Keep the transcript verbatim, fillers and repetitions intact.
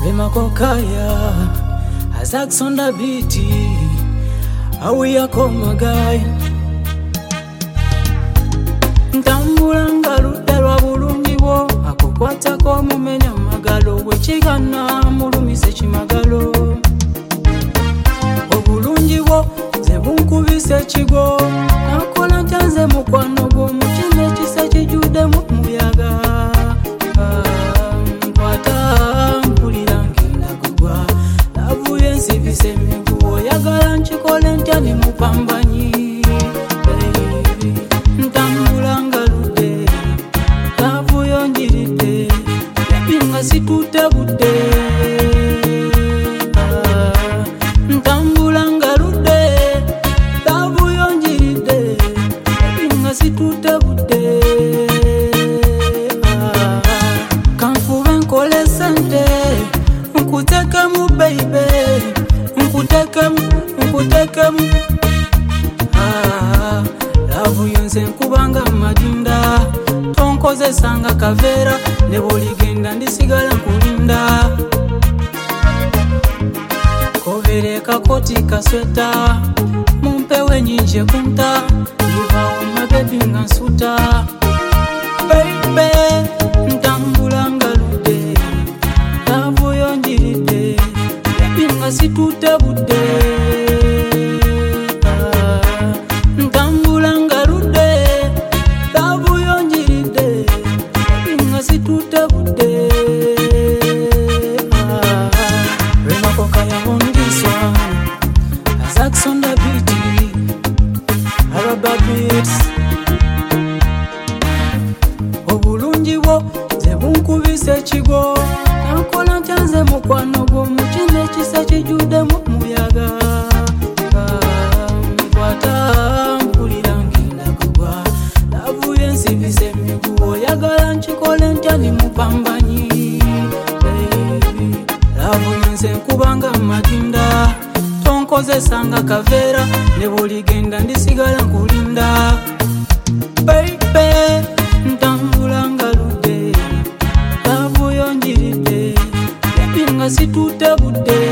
Remakokaya Azaks on the beat. Awi yako magai Ntambulanga ludda lwa bulungi bwo akukwatako mumenya magalo wekigana mulumise kimagalo obulungi bwo ze bunkubise ekigo nakola ntanze mukwano gwo mukine ekisa kijudde mu muyaga nkwata mpulira ngenda kugwa lavuye nsibise emiguwa oyagala nkikole ntya ne mupambanyi ntambulanga ludde lavuyo njiridde ebinga situte budde ntambulanga ludde lavuyo njiridde ebinga situte budde kanfube nkole sente nkutekemu baby nkutekemu nkutekemu lavuyo nze nkubanga madinda tonkozesanga kaveera ne bwoligenda ndisigala nkulinda kovere kakoti kasweta mumpewe nyinji ekunta livawo mabebi nga nsuta baby ntambulanga ludde lavuyo njiridde bebi nga situte budde ntambulanga ludde lavuyo njiridde bebi nga situte budde Remakokaya on this one Azaks on the beat Araba beats obulungi bwo ze bunkubise ekigo nakola ntanze mukwano gwo mukine ekisa kijudde mu muyaga nkwata mpulira ngenda kugwa lavuye nsibise emiguwa oyagala nkikole ntya ne mupambanyi lavuye nze nkubanga madinda tonkozesanga kaveera ne bwoligenda ndisigala nkulinda baby ntambulanga ludde lavuyo njiridde bebi nga situte budde